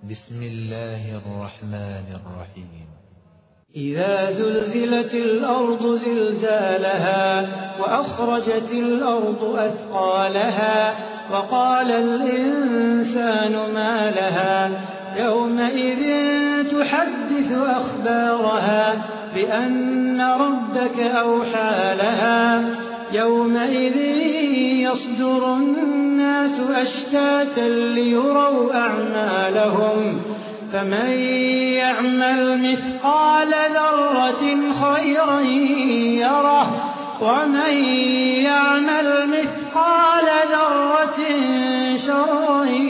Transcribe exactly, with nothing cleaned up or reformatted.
بسم الله الرحمن الرحيم. إذا زلزلت الأرض زلزالها وأخرجت الأرض أثقالها وقال الإنسان ما لها يومئذ تحدث أخبارها بأن ربك أوحى لها يومئذ يصدر الناس أشتاتا ليروا أعمالهم فمن يعمل مثقال ذرة خيرا يره ومن يعمل مثقال ذرة شرا